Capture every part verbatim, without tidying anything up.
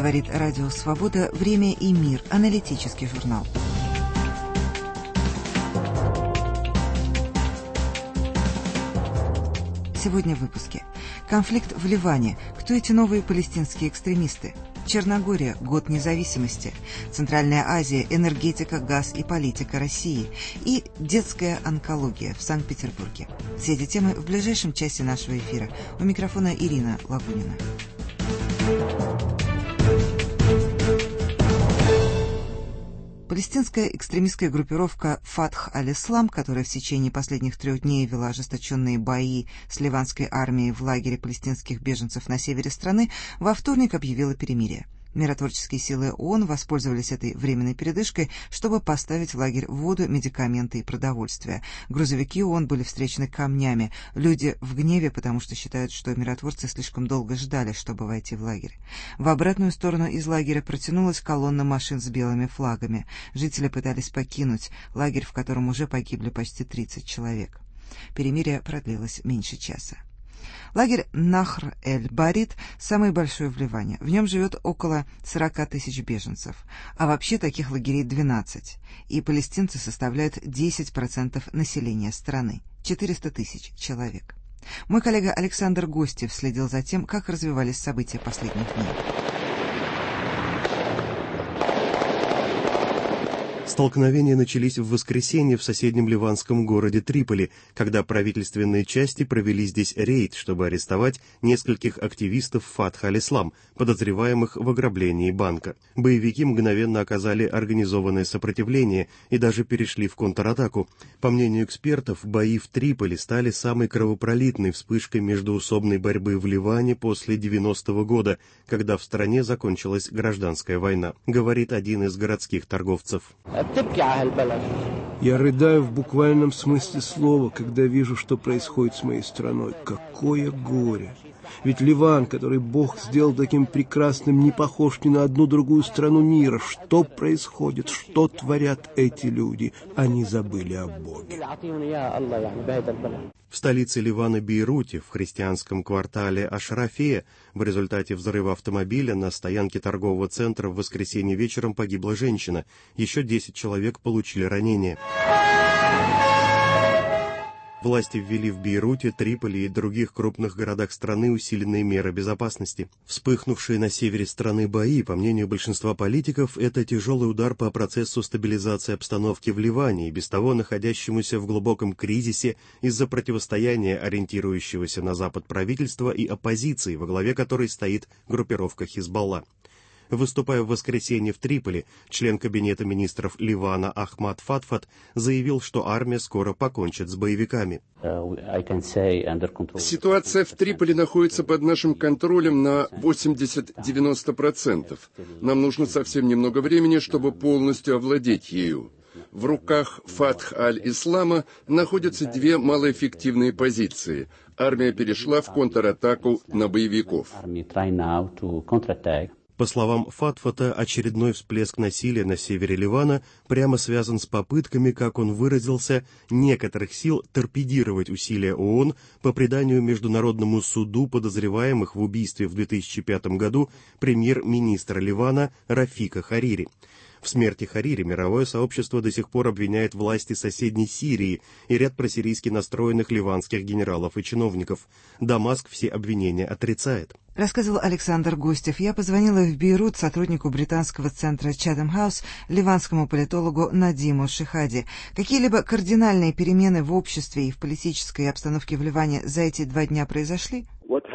Говорит Радио Свобода, время и мир. Аналитический журнал. Сегодня в выпуске. Конфликт в Ливане. Кто эти новые палестинские экстремисты? Черногория. Год независимости. Центральная Азия. Энергетика, газ и политика России. И детская онкология в Санкт-Петербурге. Все эти темы в ближайшем часе нашего эфира. У микрофона Ирина Лагунина. Палестинская экстремистская группировка «Фатх аль-Ислам», которая в течение последних трех дней вела ожесточенные бои с ливанской армией в лагере палестинских беженцев на севере страны, во вторник объявила перемирие. Миротворческие силы ООН воспользовались этой временной передышкой, чтобы поставить в лагерь воду, медикаменты и продовольствие. Грузовики ООН были встречены камнями. Люди в гневе, потому что считают, что миротворцы слишком долго ждали, чтобы войти в лагерь. В обратную сторону из лагеря протянулась колонна машин с белыми флагами. Жители пытались покинуть лагерь, в котором уже погибли почти тридцать человек. Перемирие продлилось меньше часа. Лагерь Нахр-эль-Барид самый большой в Ливане. В нем живет около сорока тысяч беженцев. А вообще таких лагерей двенадцать. И палестинцы составляют десять процентов населения страны. четыреста тысяч человек. Мой коллега Александр Гостев следил за тем, как развивались события последних дней. Столкновения начались в воскресенье в соседнем ливанском городе Триполи, когда правительственные части провели здесь рейд, чтобы арестовать нескольких активистов Фатх аль-Ислам, подозреваемых в ограблении банка. Боевики мгновенно оказали организованное сопротивление и даже перешли в контратаку. По мнению экспертов, бои в Триполи стали самой кровопролитной вспышкой междоусобной борьбы в Ливане после девяностого года, когда в стране закончилась гражданская война, говорит один из городских торговцев. Я рыдаю в буквальном смысле слова, когда вижу, что происходит с моей страной. Какое горе! Ведь Ливан, который Бог сделал таким прекрасным, не похож ни на одну другую страну мира. Что происходит? Что творят эти люди? Они забыли о Боге. В столице Ливана Бейруте, в христианском квартале Ашрафия, в результате взрыва автомобиля на стоянке торгового центра в воскресенье вечером погибла женщина. Еще десять человек получили ранения. Власти ввели в Бейруте, Триполи и других крупных городах страны усиленные меры безопасности. Вспыхнувшие на севере страны бои, по мнению большинства политиков, это тяжелый удар по процессу стабилизации обстановки в Ливане и без того находящемуся в глубоком кризисе из-за противостояния ориентирующегося на Запад правительства и оппозиции, во главе которой стоит группировка Хизбалла. Выступая в воскресенье в Триполи, член кабинета министров Ливана Ахмад Фатфат заявил, что армия скоро покончит с боевиками. Ситуация в Триполи находится под нашим контролем на восемьдесят-девяносто процентов. Нам нужно совсем немного времени, чтобы полностью овладеть ею. В руках Фатх аль-Ислама находятся две малоэффективные позиции. Армия перешла в контратаку на боевиков. По словам Фатфата, очередной всплеск насилия на севере Ливана прямо связан с попытками, как он выразился, некоторых сил торпедировать усилия ООН по преданию Международному суду подозреваемых в убийстве в две тысячи пятом году премьер-министра Ливана Рафика Харири. В смерти Харири мировое сообщество до сих пор обвиняет власти соседней Сирии и ряд просирийски настроенных ливанских генералов и чиновников. Дамаск все обвинения отрицает. Рассказывал Александр Гостев. Я позвонила в Бейрут сотруднику британского центра Chatham House, ливанскому политологу Надиму Шихади. Какие-либо кардинальные перемены в обществе и в политической обстановке в Ливане за эти два дня произошли?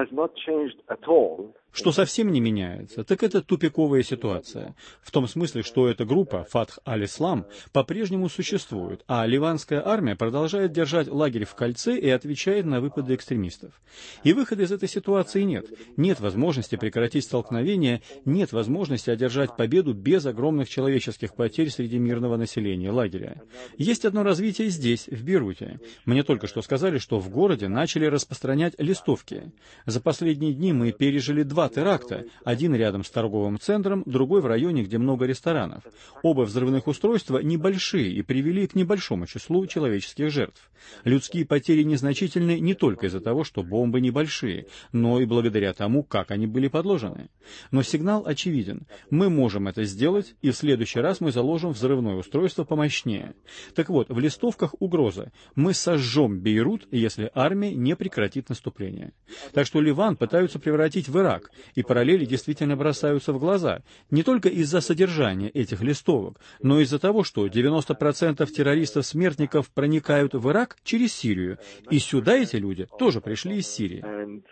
Что совсем не меняется, так это тупиковая ситуация. В том смысле, что эта группа, Фатх аль-Ислам, по-прежнему существует, а ливанская армия продолжает держать лагерь в кольце и отвечает на выпады экстремистов. И выхода из этой ситуации нет. Нет возможности прекратить столкновение, нет возможности одержать победу без огромных человеческих потерь среди мирного населения лагеря. Есть одно развитие здесь, в Бейруте. Мне только что сказали, что в городе начали распространять листовки. За последние дни мы пережили два два теракта, один рядом с торговым центром, другой в районе, где много ресторанов. Оба взрывных устройства небольшие и привели к небольшому числу человеческих жертв. Людские потери незначительны не только из-за того, что бомбы небольшие, но и благодаря тому, как они были подложены. Но сигнал очевиден. Мы можем это сделать, и в следующий раз мы заложим взрывное устройство помощнее. Так вот, в листовках угроза. Мы сожжем Бейрут, если армия не прекратит наступление. Так что Ливан пытаются превратить в Ирак, и параллели действительно бросаются в глаза. Не только из-за содержания этих листовок, но из-за того, что девяносто процентов террористов-смертников проникают в Ирак через Сирию, и сюда эти люди тоже пришли из Сирии.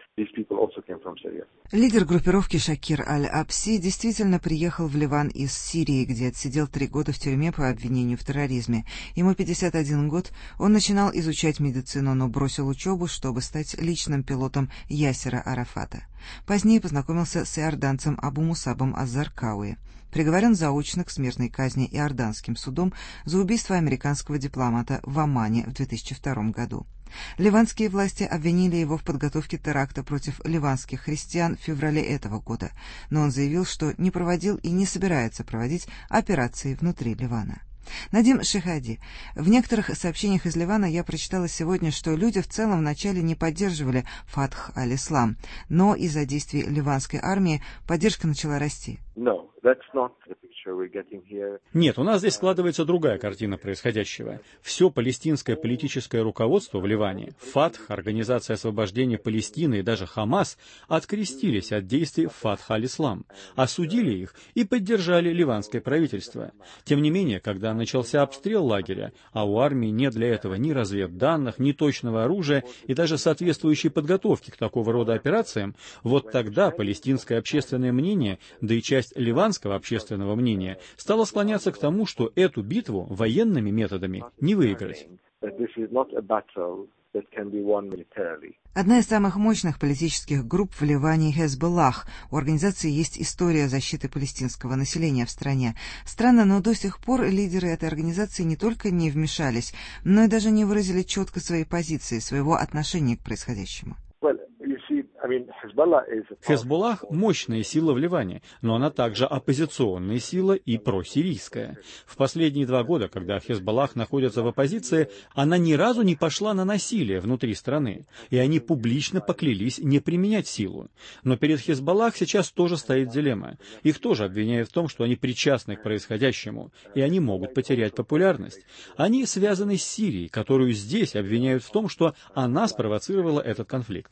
Лидер группировки Шакир Аль-Абси действительно приехал в Ливан из Сирии, где отсидел три года в тюрьме по обвинению в терроризме. Ему пятьдесят один год, он начинал изучать медицину, но бросил учебу, чтобы стать личным пилотом Ясера Арафата. Позднее познакомился с иорданцем Абу Мусабом Аз-Заркауи. Приговорен заочно к смертной казни иорданским судом за убийство американского дипломата в Омане в две тысячи втором году. Ливанские власти обвинили его в подготовке теракта против ливанских христиан в феврале этого года, но он заявил, что не проводил и не собирается проводить операции внутри Ливана. Надим Шехади. В некоторых сообщениях из Ливана я прочитала сегодня, что люди в целом вначале не поддерживали Фатх аль-Ислам, но из-за действий ливанской армии поддержка начала расти. No, that's not the picture. Нет, у нас здесь складывается другая картина происходящего. Все палестинское политическое руководство в Ливане, Фатх, Организация освобождения Палестины и даже Хамас открестились от действий Фатх аль-Ислам, осудили их и поддержали ливанское правительство. Тем не менее, когда начался обстрел лагеря, а у армии нет для этого ни разведданных, ни точного оружия и даже соответствующей подготовки к такого рода операциям, вот тогда палестинское общественное мнение, да и часть ливанского общественного мнения, стало склоняться к тому, что эту битву военными методами не выиграть. Одна из самых мощных политических групп в Ливане — Хезболлах. У организации есть история защиты палестинского населения в стране. Странно, но до сих пор лидеры этой организации не только не вмешались, но и даже не выразили четко своей позиции, своего отношения к происходящему. Хезболлах – мощная сила в Ливане, но она также оппозиционная сила и просирийская. В последние два года, когда Хезболлах находится в оппозиции, она ни разу не пошла на насилие внутри страны, и они публично поклялись не применять силу. Но перед Хезболлах сейчас тоже стоит дилемма. Их тоже обвиняют в том, что они причастны к происходящему, и они могут потерять популярность. Они связаны с Сирией, которую здесь обвиняют в том, что она спровоцировала этот конфликт.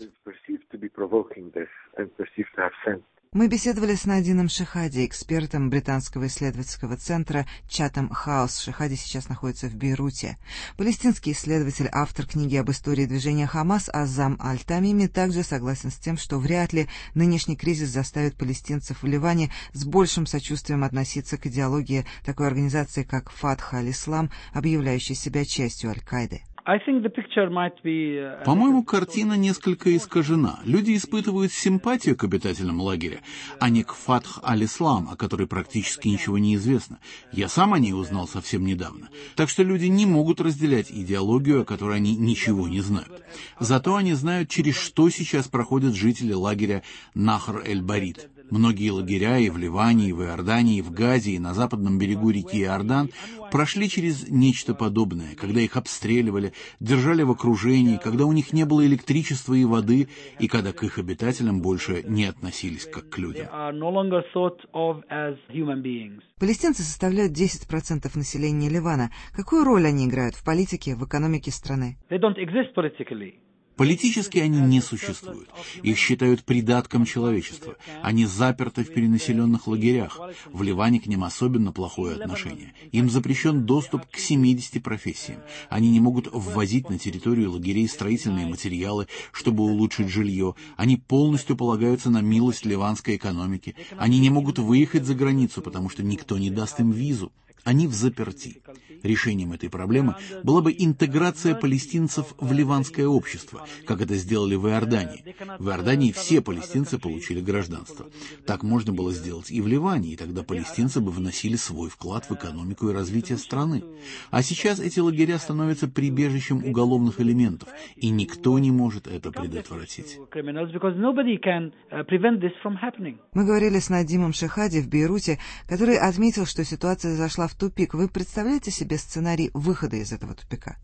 Мы беседовали с Надином Шехади, экспертом британского исследовательского центра Chatham House. Шехади сейчас находится в Бейруте. Палестинский исследователь, автор книги об истории движения Хамас Азам Аль-Тамими также согласен с тем, что вряд ли нынешний кризис заставит палестинцев в Ливане с большим сочувствием относиться к идеологии такой организации, как Фатх аль-Ислам, объявляющей себя частью Аль-Каиды. По-моему, картина несколько искажена. Люди испытывают симпатию к обитателям лагеря, а не к Фатх аль-Ислам, о которой практически ничего не известно. Я сам о ней узнал совсем недавно. Так что люди не могут разделять идеологию, о которой они ничего не знают. Зато они знают, через что сейчас проходят жители лагеря Нахр-эль-Барид. Многие лагеря и в Ливане, и в Иордании, и в Газе, и на западном берегу реки Иордан прошли через нечто подобное, когда их обстреливали, держали в окружении, когда у них не было электричества и воды, и когда к их обитателям больше не относились как к людям. Палестинцы составляют десять процентов населения Ливана. Какую роль они играют в политике, в экономике страны? Политически они не существуют. Их считают придатком человечества. Они заперты в перенаселенных лагерях. В Ливане к ним особенно плохое отношение. Им запрещен доступ к семидесяти профессиям. Они не могут ввозить на территорию лагерей строительные материалы, чтобы улучшить жилье. Они полностью полагаются на милость ливанской экономики. Они не могут выехать за границу, потому что никто не даст им визу. Они взаперти. Решением этой проблемы была бы интеграция палестинцев в ливанское общество, как это сделали в Иордании. В Иордании все палестинцы получили гражданство. Так можно было сделать и в Ливане, и тогда палестинцы бы вносили свой вклад в экономику и развитие страны. А сейчас эти лагеря становятся прибежищем уголовных элементов, и никто не может это предотвратить. Мы говорили с Надимом Шехади в Бейруте, который отметил, что ситуация зашла в тупик. Вы представляете себе сценарий выхода из этого тупика?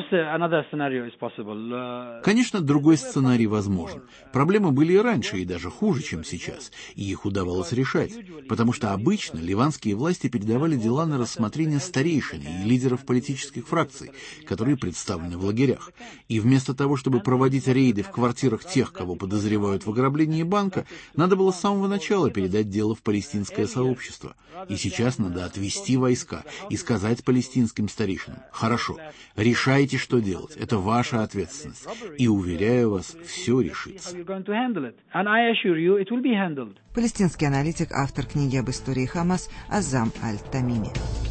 Конечно, другой сценарий возможен. Проблемы были и раньше, и даже хуже, чем сейчас, и их удавалось решать, потому что обычно ливанские власти передавали дела на рассмотрение старейшин и лидеров политических фракций, которые представлены в лагерях. И вместо того, чтобы проводить рейды в квартирах тех, кого подозревают в ограблении банка, надо было с самого начала передать дело в палестинское сообщество. И сейчас надо отвести войска и сказать палестинским старейшинам: хорошо, решайте, что делать, это ваша ответственность, и, уверяю вас, все решится. Палестинский аналитик, автор книги об истории Хамас Азам Аль-Тамими.